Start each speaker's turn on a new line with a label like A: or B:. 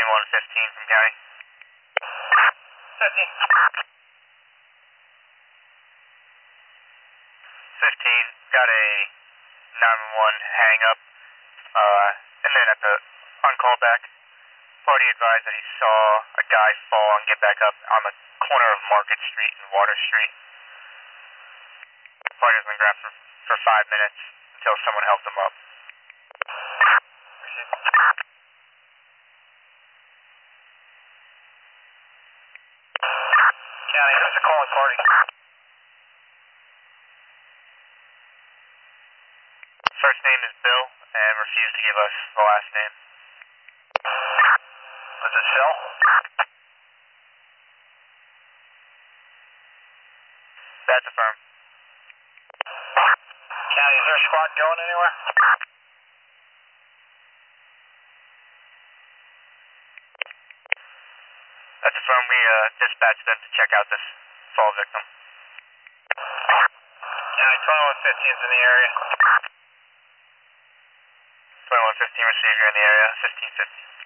A: 2115 from county. 15. 15, got a 911 hang up, and then at the on callback, party advised that he saw a guy fall and get back up on the corner of Market Street and Water Street. Party was on the ground for 5 minutes until someone helped him up. County, who's the calling party? First name is Bill and refused to give us the last name. Was it Phil? That's affirmed. County, is there a squad going anywhere? That's affirmed. We dispatched them to check out this fall victim. County, 2115 is in the area. 2115 received, you're in the area, 1550.